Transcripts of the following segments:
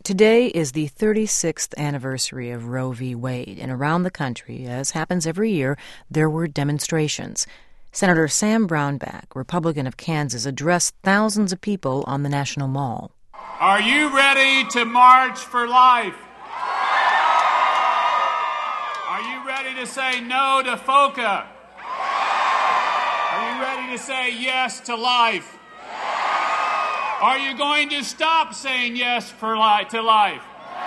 Today is the 36th anniversary of Roe v. Wade, and around the country, as happens every year, there were demonstrations. Senator Sam Brownback, Republican of Kansas, addressed thousands of people on the National Mall. Are you ready to march for life? Are you ready to say no to FOCA? Are you ready to say yes to life? Are you going to stop saying yes to life?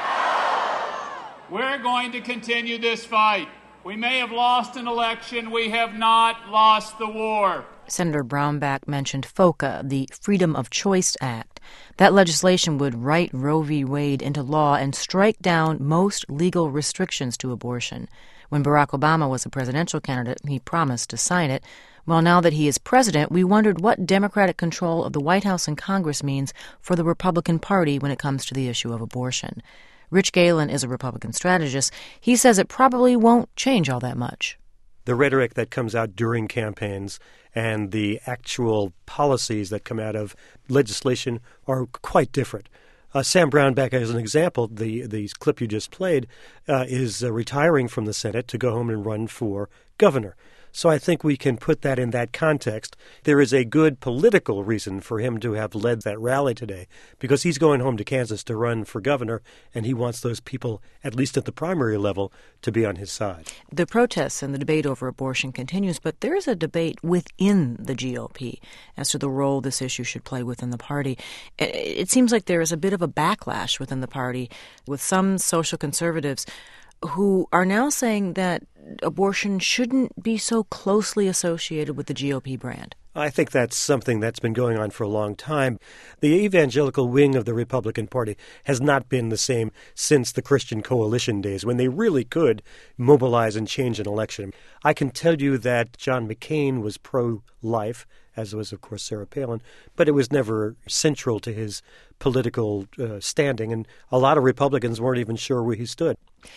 We're going to continue this fight. We may have lost an election. We have not lost the war. Senator Brownback mentioned FOCA, the Freedom of Choice Act. That legislation would write Roe v. Wade into law and strike down most legal restrictions to abortion. When Barack Obama was a presidential candidate, he promised to sign it. Well, now that he is president, we wondered what Democratic control of the White House and Congress means for the Republican Party when it comes to the issue of abortion. Rich Galen is a Republican strategist. He says it probably won't change all that much. The rhetoric that comes out during campaigns and the actual policies that come out of legislation are quite different. Sam Brownback, as an example, the clip you just played, is retiring from the Senate to go home and run for governor. So I think we can put that in that context. There is a good political reason for him to have led that rally today, because he's going home to Kansas to run for governor, and he wants those people, at least at the primary level, to be on his side. The protests and the debate over abortion continues, but there is a debate within the GOP as to the role this issue should play within the party. It seems like there is a bit of a backlash within the party, with some social conservatives who are now saying that abortion shouldn't be so closely associated with the GOP brand. I think that's something that's been going on for a long time. The evangelical wing of the Republican Party has not been the same since the Christian Coalition days, when they really could mobilize and change an election. I can tell you that John McCain was pro-life, as was, of course, Sarah Palin, but it was never central to his political standing, and a lot of Republicans weren't even sure where he stood.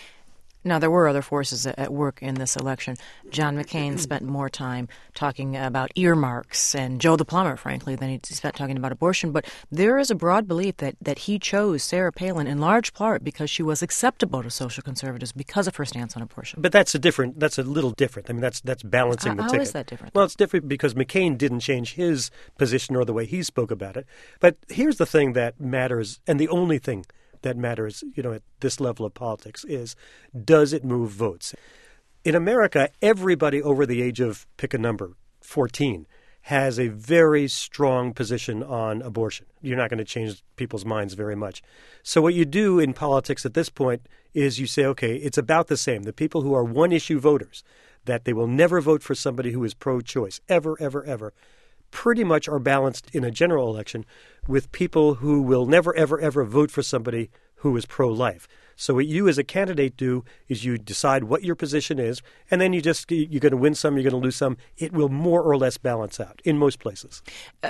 Now, there were other forces at work in this election. John McCain spent more time talking about earmarks, and Joe the Plumber, frankly, than he spent talking about abortion. But there is a broad belief that he chose Sarah Palin in large part because she was acceptable to social conservatives because of her stance on abortion. But that's a little different. I mean, that's balancing the ticket. How is that different? Well, it's different because McCain didn't change his position or the way he spoke about it. But here's the thing that matters, and the only thing that matters, at this level of politics is, does it move votes? In America, everybody over the age of, pick a number, 14, has a very strong position on abortion. You're not going to change people's minds very much. So what you do in politics at this point is you say, okay, it's about the same. The people who are one-issue voters, that they will never vote for somebody who is pro-choice, ever, ever, ever, pretty much are balanced in a general election with people who will never, ever, ever vote for somebody who is pro-life. So what you as a candidate do is you decide what your position is, and then you're going to win some, you're going to lose some. It will more or less balance out in most places.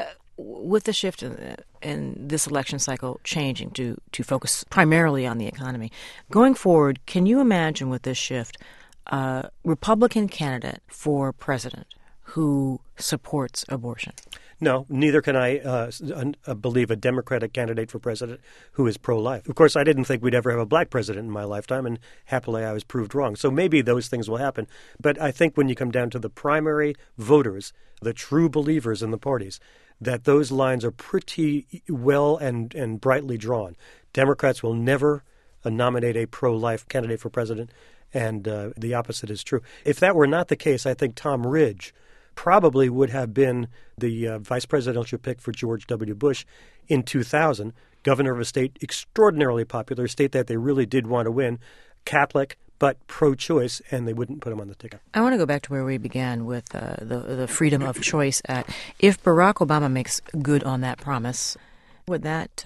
With the shift in this election cycle changing to focus primarily on the economy, going forward, can you imagine with this shift a Republican candidate for president who supports abortion? No, neither can I believe a Democratic candidate for president who is pro-life. Of course, I didn't think we'd ever have a black president in my lifetime, and happily I was proved wrong. So maybe those things will happen. But I think when you come down to the primary voters, the true believers in the parties, that those lines are pretty well and brightly drawn. Democrats will never nominate a pro-life candidate for president, and the opposite is true. If that were not the case, I think Tom Ridge probably would have been the vice presidential pick for George W. Bush in 2000, governor of a state extraordinarily popular, a state that they really did want to win, Catholic, but pro-choice, and they wouldn't put him on the ticket. I want to go back to where we began with the Freedom of Choice Act. If Barack Obama makes good on that promise, would that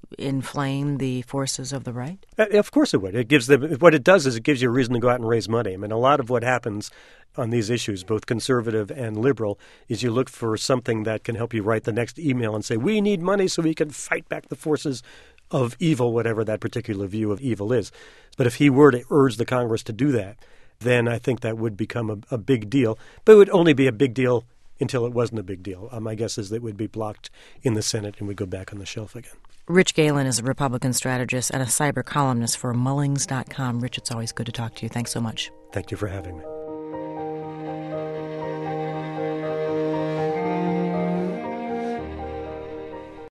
inflame the forces of the right? Of course it would. It gives them, what it does is it gives you a reason to go out and raise money. I mean, a lot of what happens on these issues, both conservative and liberal, is you look for something that can help you write the next email and say, we need money so we can fight back the forces of evil, whatever that particular view of evil is. But if he were to urge the Congress to do that, then I think that would become a big deal. But it would only be a big deal until it wasn't a big deal. My guess is that it would be blocked in the Senate and would go back on the shelf again. Rich Galen is a Republican strategist and a cyber columnist for Mullings.com. Rich, it's always good to talk to you. Thanks so much. Thank you for having me.